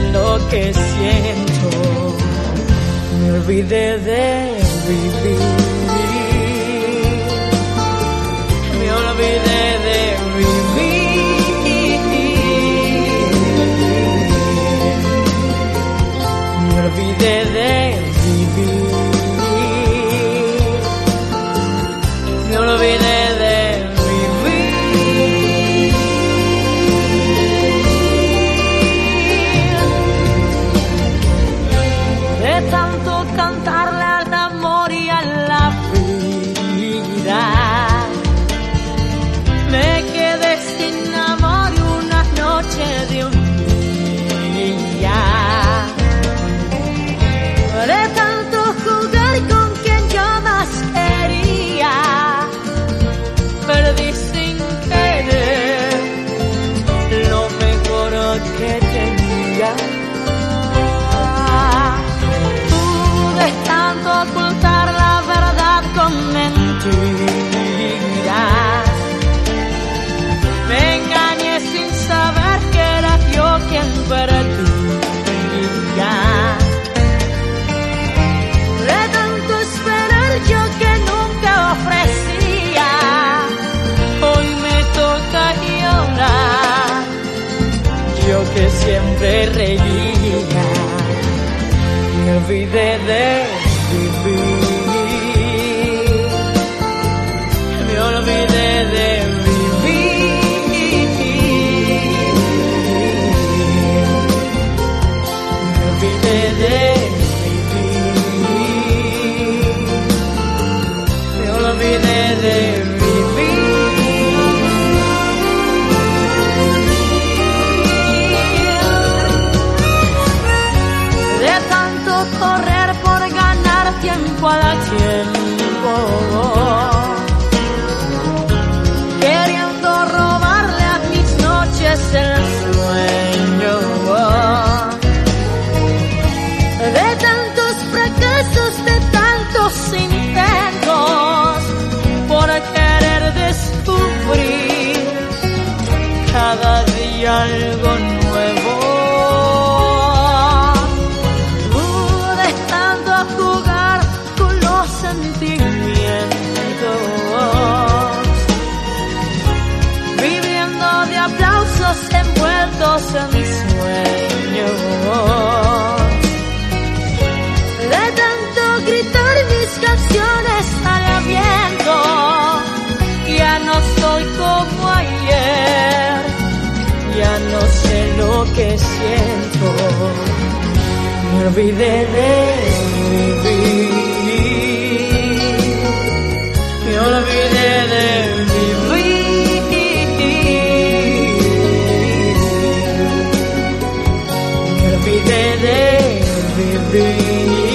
lo que siento. Me olvidé de vivir. Me olvidé de vivir. Me olvidé de vivir. Me olvidé de cantarle al amor y a la vida. Me quedé sin amor una noche de un día. De tanto jugar con quien yo más quería, perdí sin querer lo mejor que tenía. Tanto ocultar la verdad con mentiras, me engañé sin saber que era yo quien perdía. De tanto esperar yo que nunca ofrecía, hoy me toca llorar, yo que siempre reía. Me olvidé de vivir, me olvidé de vivir, me olvidé de vivir, me olvidé de vivir. De tanto correr por ganar tiempo a tiempo, queriendo robarle a mis noches el sueño. De tantos fracasos, de tantos intentos, por querer descubrir cada día algo nuevo. Jugar con los sentimientos, viviendo de aplausos envueltos en sueños. De tanto gritar mis canciones al viento, ya no soy como ayer, ya no sé lo que siento. Me olvidé de vivir, me olvidé de vivir, me olvidé de vivir.